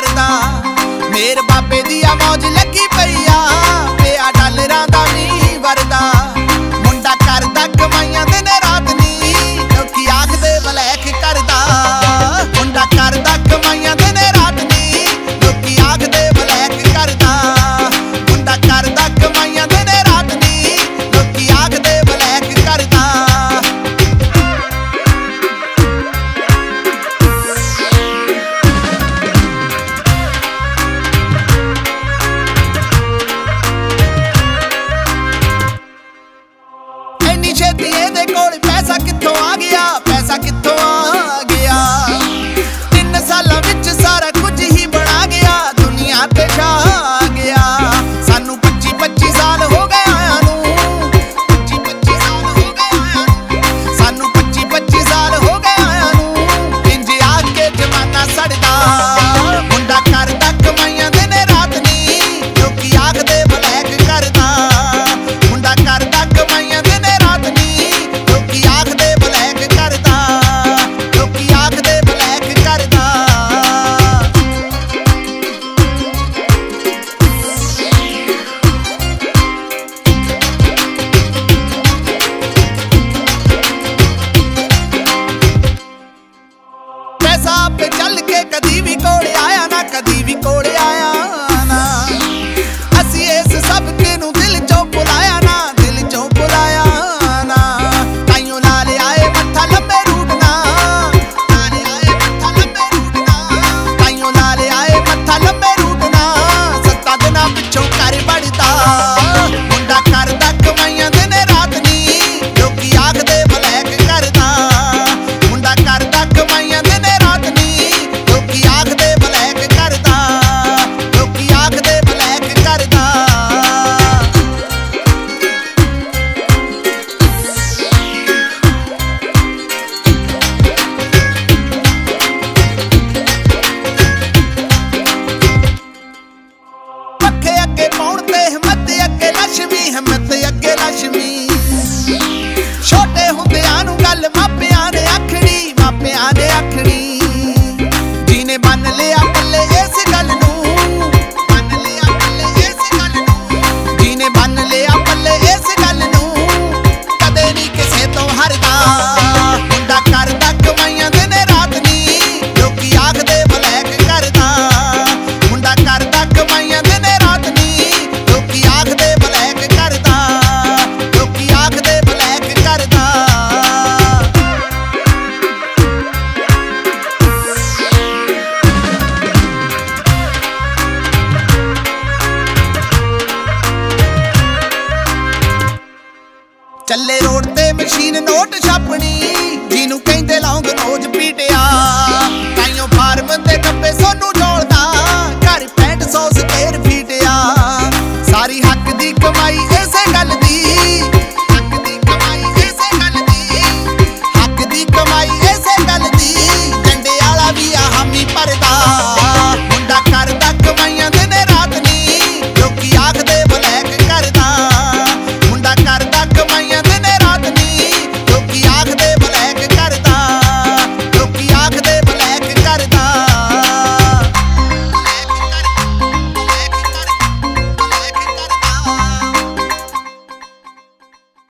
करदा। मेर बाबे दी आ मौज लगी पई आ, पिया डालरां दा नी वरदा। मुंडा करदा कमाइयां दिन रात नी, लोकी आखदे वलैख करदा। मुंडा करदा कमाइयां दिन रात नी, लोकी आखदे वलैख करदा। मुंडा करदा कमाइयां दिन रात नी, लोकी आखदे वलैख करदा। ਇੰਨੀ ਛੇਤੀ ਇਹਦੇ ਕੋਲ ਪੈਸਾ ਕਿੱਥੋਂ ਆ ਗਿਆ, ਪੈਸਾ ਕਿੱਥੋਂ ਆ ਗਿਆ। 3 ਸਾਲਾਂ ਵਿੱਚ ਸਾਰਾ ਕੁਝ ਹੀ ਬਣਾ ਗਿਆ, ਦੁਨੀਆ ਤੇ ਛਾ ਗਿਆ। ਸਾਨੂੰ 25-25 ਸਾਲ ਹੋ ਗਏ ਆਇਆਂ ਨੂੰ, 25-25 ਸਾਲ ਹੋ ਗਏ ਆਇਆਂ ਨੂੰ। ਸਾਨੂੰ 25-25 ਸਾਲ ਹੋ ਗਏ ਆਇਆਂ ਨੂੰ, ਇੰਜ ਆ ਕੇ ਜਮਾਨਾ ਸੜਦਾ। ਮੁੰਡਾ ਕਰਦਾ ਕਮਾਈਆਂ ਦਿਨ ਰਾਤ ਨੀ, ਲੋਕੀ ਆਖਦੇ ਵਲੈਕ ਕਰਦਾ। ਮੁੰਡਾ ਕਰਦਾ ਕਮਾਈਆਂ ਦਿਨ ਰਾਤ ਨੀ, ਲੋਕੀ ਆਖਦੇ ਵਲੈਕ ਕਰਦਾ। ਲੋਕੀ ਆਖਦੇ ਵਲੈਕ ਕਰਦਾ। ਪੈਸਾ ਆਪੇ ਚੱਲ ਕੇ ਕਦੀ ਵੀ ਕੋਲ ਆਇਆ ਨਾ, ਕਦੀ ਵੀ ਕੋਲ ਆਇਆ ਨਾ। ਅਸੀਂ ਇਸ ਸਬਕ ਨੂੰ ਦਿਲ ਚੋਂ ਭੁਲਾਇਆ ਨਾ, ਦਿਲ ਚੋਂ ਭੁਲਾਇਆ ਨਾ। ਤਾਈਓ ਲਾ ਲਿਆਏ ਮੱਥਾ ਲੰਬੇ ਰੂਟ ਨਾ, ਲਾ ਲਿਆਏ ਮੱਥਾ ਲੰਬੇ ਰੂਟ ਨਾ। ਤਾਈਓ ਲਾ ਲਿਆਏ ਮੱਥਾ ਲੰਬੇ ਰੂਟ ਨਾ, 7 ਦਿਨਾਂ ਪਿੱਛੋਂ ਘਰ ਵੜਦਾ। ਮੁੰਡਾ ਕਰਦਾ ਕਮਾਈਆਂ ਦਿਨ ਰਾਤ ਨੀ, ਲੋਕੀ ਆਖਦੇ ਵਲੈਕ ਕਰਦਾ। ਮੁੰਡਾ ਕਰਦਾ ਕਮਾਈਆਂ ਦਿਨ ਰਾਤ ਨੀ, ਲੋਕੀ ਆਖਦੇ ਵਲੈਕ ਕਰਦਾ। ਲੋਕੀ ਆਖਦੇ ਵਲੈਕ ਕਰਦਾ। ਪੱਖੇ ਅੱਗੇ ਪਾਉਣ ਤੇ ਹਿੰਮਤ ਅੱਗੇ ਲక్ష్ਮੀ, ਹਿੰਮਤ ਅੱਗੇ ਲక్ష్ਮੀ। ਛੋਟੇ ਹੁੰਦਿਆਂ ਨੂੰ ਗੱਲ ਮਾਪਿਆਂ ਨੇ ਆਖਣੀ, ਮਾਪਿਆਂ ਨੇ ਆਖਣੀ। ਜਿਹਨੇ ਬੰਨ ਲਿਆ ਪੱਲੇ ਇਸ ਗੱਲ ਨੂੰ, ਬੰਨ ਲਿਆ ਪੱਲੇ ਇਸ ਗੱਲ ਨੂੰ। ਜਿਹਨੇ ਬੰਨ ਲਿਆ ਪੱਲੇ ਇਸ ਗੱਲ ਨੂੰ, ਕਦੇ ਨਹੀਂ ਕਿਸੇ ਤੋਂ ਹਰਦਾ। ਮੁੰਡਾ ਕਰਦਾ ਕਮਾਈਆਂ ਦਿਨ ਰਾਤ ਨੀ, ਲੋਕੀ ਆਖਦੇ ਵਲੈਕ ਕਰਦਾ। ਮੁੰਡਾ ਕਰਦਾ ਕਮਾਈਆਂ ਦਿਨ ਰਾਤ ਨੀ, ਲੋਕੀ ਆਖਦੇ ਵਲੈਕ ਕਰਦਾ। ਲੋਕੀ ਆਖਦੇ ਵਲੈਕ ਕਰਦਾ। ਚੱਲੇ ਰੋਡ ਤੇ ਮਸ਼ੀਨ ਨੋਟ ਛਾਪਣੀ,